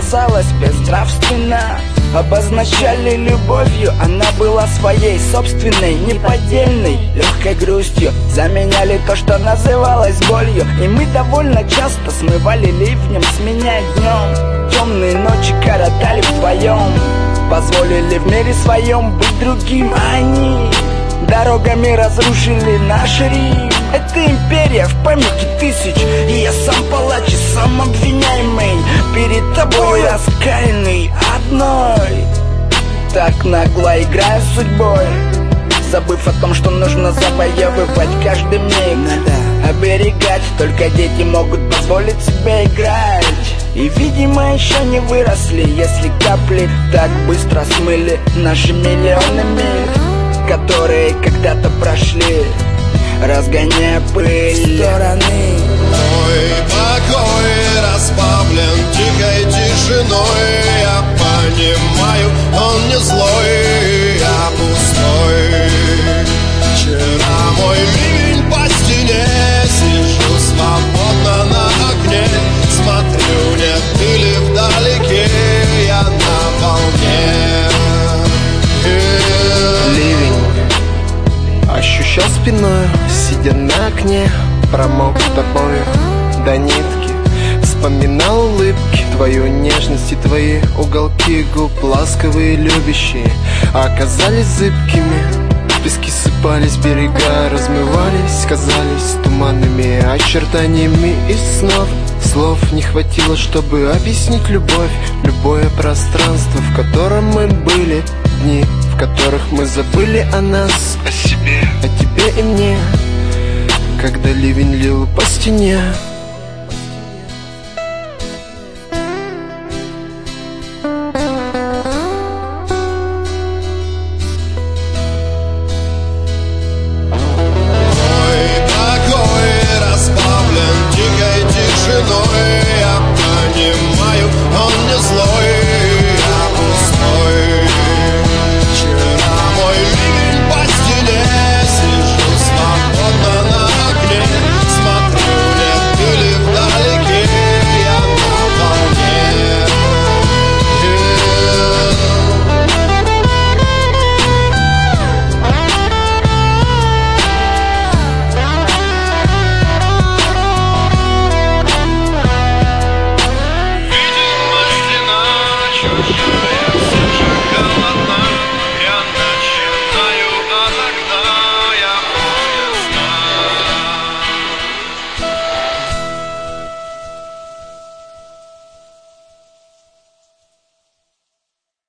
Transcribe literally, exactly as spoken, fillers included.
бросалась безнравственно. Обозначали любовью, она была своей, собственной, неподдельной, легкой грустью. Заменяли то, что называлось болью. И мы довольно часто смывали ливнем, сменяя днем. Темные ночи коротали вдвоем, позволили в мире своем быть другим. А они дорогами разрушили наш Рим. Это империя в памяти тысяч, и я сам палач и сам обвиняемый перед тобой, раскаянный одной. Так нагло играя с судьбой, забыв о том, что нужно завоевывать каждый миг. Надо оберегать, только дети могут позволить себе играть. И, видимо, еще не выросли, если капли так быстро смыли наши миллионы миль, которые когда-то прошли, разгоняя пыль стороны. Мой покой разбавлен тихой тишиной. Я понимаю, он не злой, а пустой. Вчера мой ливень по стене, сижу свободно на окне, смотрю, нет пыли вдалеке, я на волне. Ливень ощущал спиною, сидя на окне, промок с тобою до нитки. Вспоминал улыбки, твою нежность и твои уголки губ, ласковые, любящие, оказались зыбкими. Пески сыпались, берега размывались, казались туманными очертаниями из снов. Слов не хватило, чтобы объяснить любовь, любое пространство, в котором мы были, дни, в которых мы забыли о нас, о себе, о тебе и мне, когда ливень лил по стене.